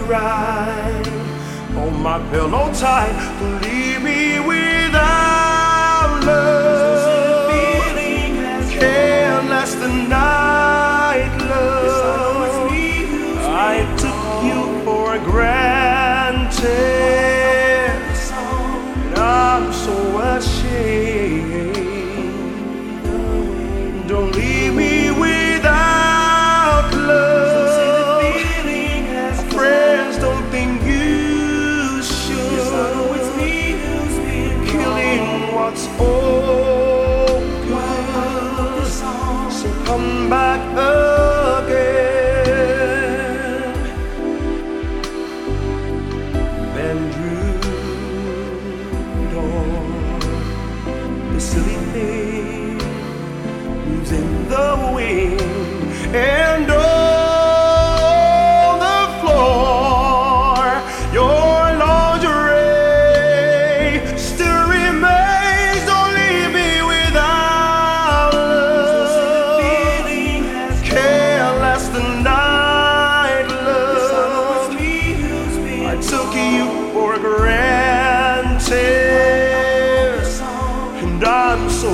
right. Hold my pillow tight, don't leave me without love. Can't last the night, love. I took you for granted, and I'm so ashamed. Don't leave me without love. Friends don't think you should. Killing what's all good. So come back again. Bendrude on the silly thing moves in the wind, and on the floor your lingerie still remains. Don't leave me without love. Can't last the night, love. I took you for granted, and I'm so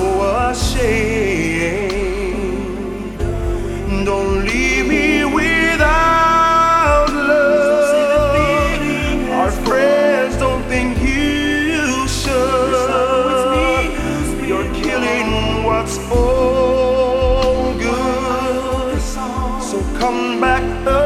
ashamed. Don't leave me without love. Our friends don't think you should. You're killing what's all good. So come back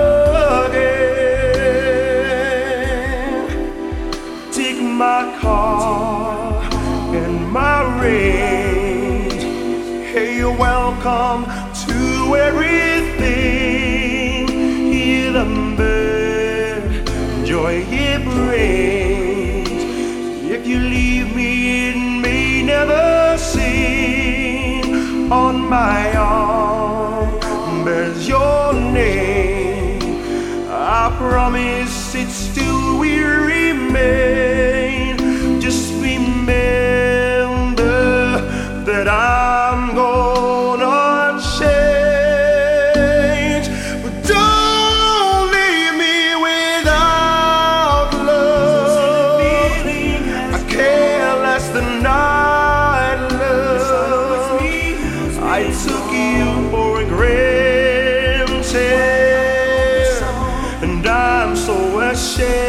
again. Take my car and my ring. Hey, you're welcome to everything. Hear the bird, joy it brings. If you leave me, it may never sing. On my arm bears your name. I promise it still will remain. Just remember that I'm gonna change, but don't leave me without love. I can't last the night, love. I took you for granted, and I'm so ashamed.